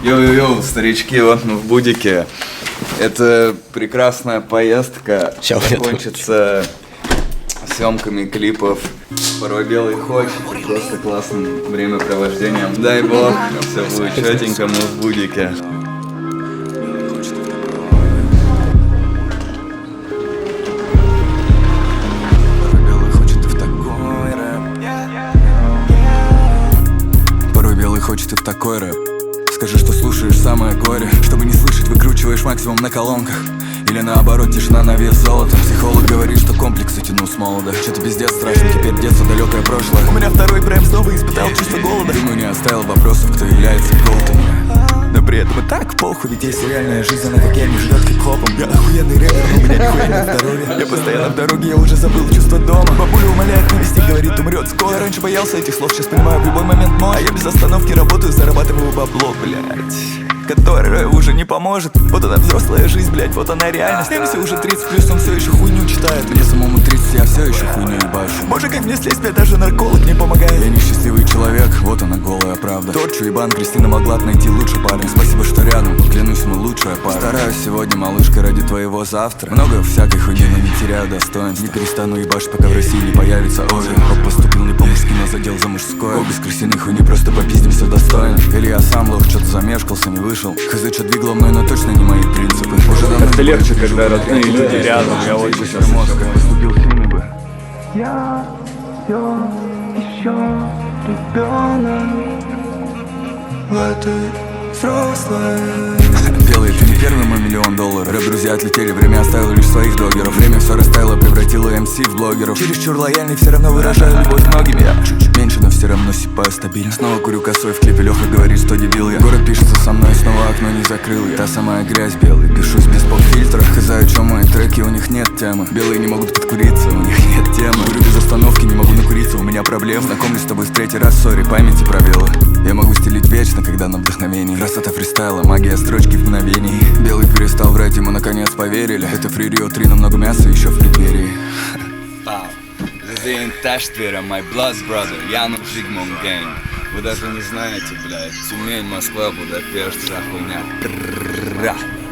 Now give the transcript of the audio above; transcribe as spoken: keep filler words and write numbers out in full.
Йоу-йоу, старички, вот мы в Будике. Это прекрасная поездка. Сейчас закончится съемками клипов. Порой белый хочет, просто классным времяпровождением. Дай бог, все будет четенько, мы в Будике. Хочет и в такой рэп. Скажи, что слушаешь самое горе. Чтобы не слышать, выкручиваешь максимум на колонках. Или наоборот, тишина на вес золота. Психолог говорит, что комплексы тяну с молода. Что-то пиздец страшно, теперь детство, далекое прошлое. У меня второй прайм снова испытал чувство голода. Думаю, не оставил вопросов, кто является голдом. Но при этом и так похуй, ведь есть реальная жизнь, она как я не живет хип-хопом. Я охуенный рэпер, у меня нихуя нет здоровья. Я постоянно в дороге, я уже забыл чувство дома. Бабуля умоляет навести, говорит, умрет скоро. Раньше боялся этих слов, сейчас понимаю, в любой момент мой. А я без остановки работаю, зарабатываю бабло, блядь, которая уже не поможет. Вот она взрослая жизнь, блядь, вот она реальность. Эмси уже тридцать плюс, он все еще хуйню читает. Мне самому тридцать, я все еще хуйню ебашу. Боже, как мне слезть, мне даже нарколог не помогает. Я несчастливый человек, вот она голая правда. Торчу ебан, Кристина могла б найти лучше парня. Спасибо, что рядом, клянусь, мы лучшая пара. Стараюсь сегодня, малышка, ради твоего завтра. Много всякой хуйни, но не теряю достоинства. Не перестану ебашить, пока в России не появится Ови. Рок поступил не по-мужски, но задел за мужское. О, без крысиной хуйни, просто попиздимся достойно. Или я сам лох, что-то замешкался, не вышел. Хз, что двигало мной, но точно не мои принципы. Уже давно как-то легче, когда родные люди рядом. Я очень сейчас мозг, как поступил сильный бы. Я все еще ребенок в этой взрослой. Белый, ты не первый мой миллион долларов. Рэп-друзья отлетели, время оставило лишь своих догеров. Время все растаяло, превратило эм си в блогеров. Чересчур лояльный, все равно выражаю любовь многим. Я чуть-чуть меньше, но все равно сипаю стабильно. Снова курю косой в клипе, Леха говорит, что дебил я. Город пишется со мной, снова окно не закрыл я. Та самая грязь белый, пишусь без поп-фильтра. Хз, о чем мои треки, у них нет темы. Белые не могут подкуриться, у них нет темы. Курю без остановки, не могу накуриться, у меня проблемы. Знакомлюсь с тобой в третий раз, сори, памяти пробелы. Я могу стелить вечно, когда на вдохновении. Красота фристайла, магия строчки в мгновении. Белый перестал врать, ему наконец поверили. Это Free Rio три, но много мяса еще в преддверии. Здесь Таштвера, my blood brother, Янук Жигмон Гейм. Вы даже не знаете, блядь, Тюмень, Москва, Будапешт, вся хуйня.